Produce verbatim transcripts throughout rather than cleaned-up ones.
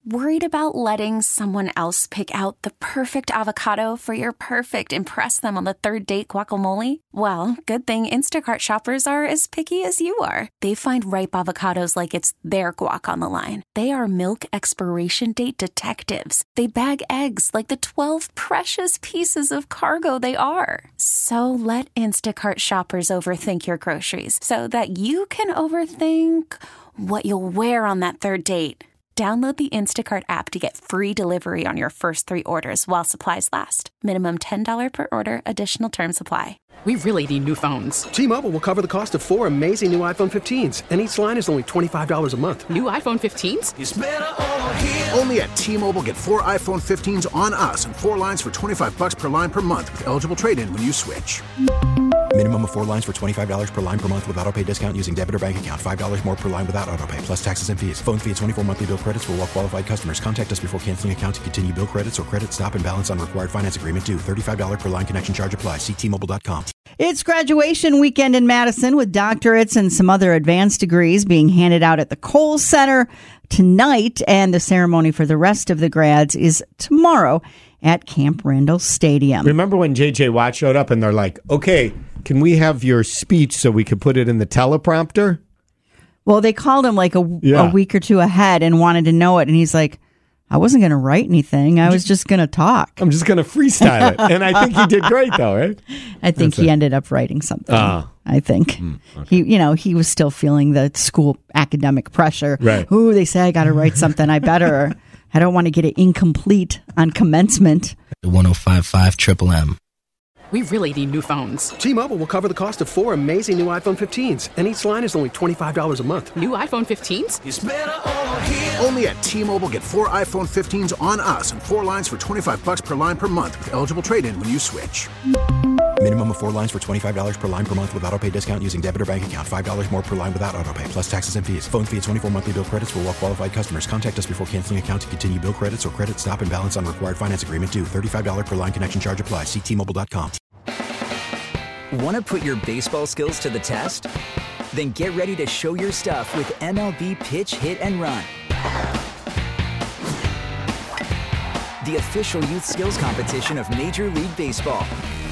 Worried about letting someone else pick out the perfect avocado for your perfect impress them on the third date guacamole? Well, good thing Instacart shoppers are as picky as you are. They find ripe avocados like it's their guac on the line. They are milk expiration date detectives. They bag eggs like the twelve precious pieces of cargo they are. So let Instacart shoppers overthink your groceries so that you can overthink what you'll wear on that third date. Download the Instacart app to get free delivery on your first three orders while supplies last. Minimum ten dollars per order. Additional terms apply. We really need new phones. T-Mobile will cover the cost of four amazing new iPhone fifteens, and each line is only twenty-five dollars a month. New iPhone fifteens? It's better over here. Only at T-Mobile, get four iPhone fifteens on us and four lines for twenty-five dollars per line per month with eligible trade-in when you switch. Minimum of four lines for twenty-five dollars per line per month with autopay discount using debit or bank account. five dollars more per line without autopay, plus taxes and fees. Phone fee at twenty-four monthly bill credits for well-qualified customers. Contact us before canceling account to continue bill credits or credit stop and balance on required finance agreement due. thirty-five dollars per line connection charge applies. See T Mobile dot com. It's graduation weekend in Madison with doctorates and some other advanced degrees being handed out at the Kohl Center tonight. And the ceremony for the rest of the grads is tomorrow at Camp Randall Stadium. Remember when J J Watt showed up and they're like, okay, can we have your speech so we could put it in the teleprompter? Well, they called him like a, Yeah. a week or two ahead and wanted to know it. And he's like, I wasn't going to write anything. I was just going to talk. I'm just going to freestyle it. And I think he did great, though, right? I think That's he it. ended up writing something. Ah. I think Mm, okay. he, you know, he was still feeling the school academic pressure. Right. Ooh, they say I got to write something. I better. I don't want to get it incomplete on commencement. one oh five point five Triple M. We really need new phones. T-Mobile will cover the cost of four amazing new iPhone fifteens, and each line is only twenty-five dollars a month. New iPhone fifteens? It's better over here. Only at T-Mobile, get four iPhone fifteens on us and four lines for twenty-five dollars per line per month with eligible trade-in when you switch. Minimum of four lines for twenty-five dollars per line per month with autopay discount using debit or bank account. five dollars more per line without autopay, plus taxes and fees. Phone fee at twenty-four monthly bill credits for well-qualified customers. Contact us before canceling account to continue bill credits or credit stop and balance on required finance agreement due. thirty-five dollars per line connection charge applies. See T Mobile dot com. Want to put your baseball skills to the test? Then get ready to show your stuff with M L B Pitch, Hit, and Run. The official youth skills competition of Major League Baseball.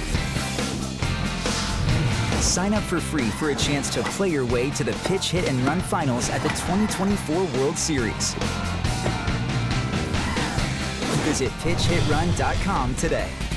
Sign up for free for a chance to play your way to the Pitch, Hit, and Run finals at the twenty twenty-four World Series. Visit pitch hit run dot com today.